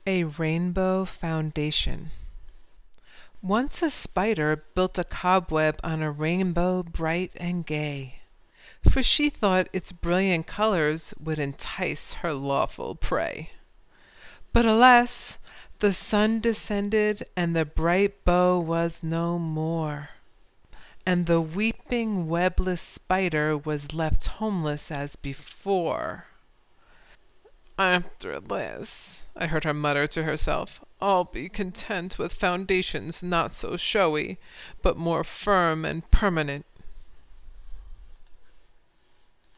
A Rainbow Foundation. Once a spider built a cobweb on a rainbow bright and gay, for she thought its brilliant colors would entice her lawful prey. But alas! The sun descended, and the bright bow was no more, and the weeping webless spider was left homeless as before. "After this," I heard her mutter to herself, "I'll be content with foundations not so showy, but more firm and permanent.